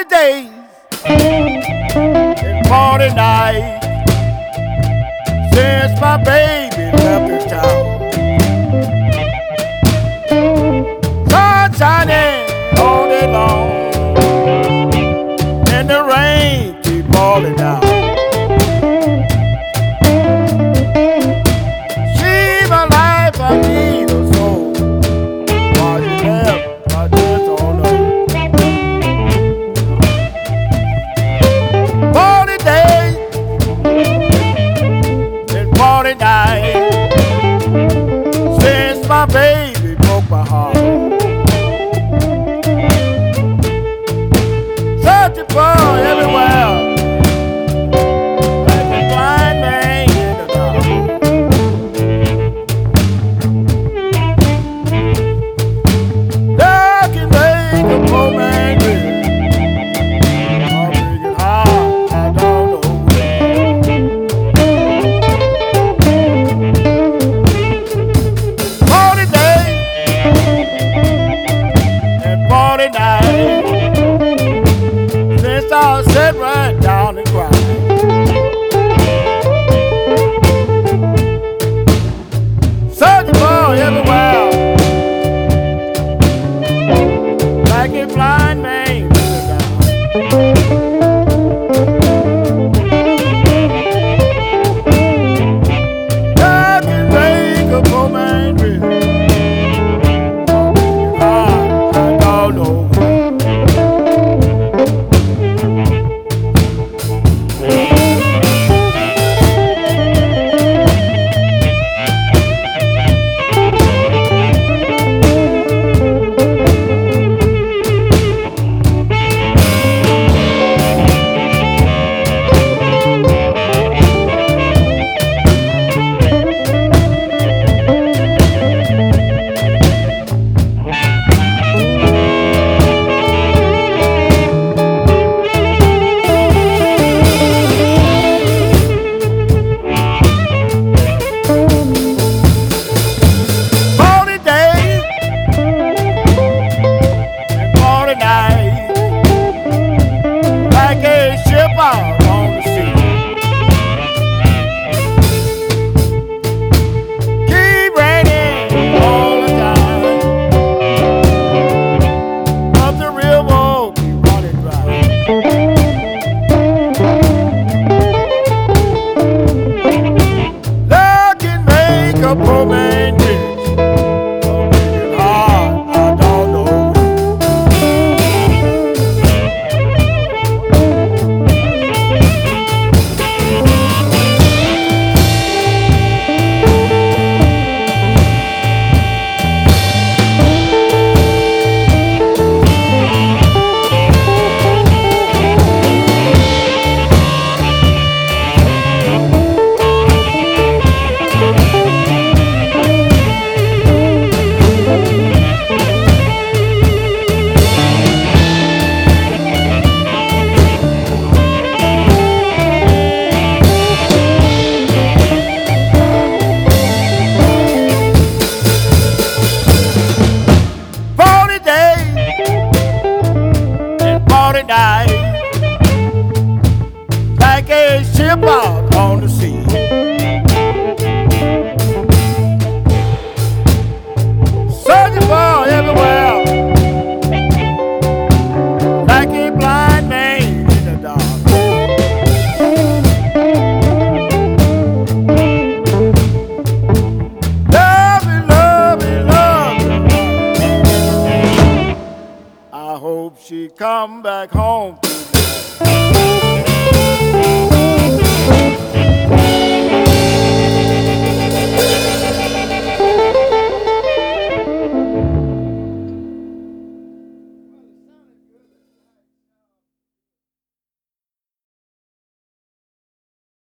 days and 40 nights since my baby left this town. Sun shining all day long and the rain keep falling down. She my life, I need her so. While you left, I just don't know. 40 days and 40 nights since my baby broke my heart. Searching for everywhere, like a blind man in the dark. Dark and vague, a poor man will. I'll make it hard, I don't know. 40 days and 40 nights since I sat right down and cried. Searching for everywhere, like a blind man in the dark. Dark and vague, a poor man will. I don't know. 40 days and 40 nights, like a ship out on the sea. Keep raining all the time, but the river keep running dry. Love can make a poor man rich. Don't make it hard, I don't know. 40 days and 40 nights, like a ship out on the sea. Searching for everywhere, like a blind man in the dark. Love me, love me, love me. I hope she come back home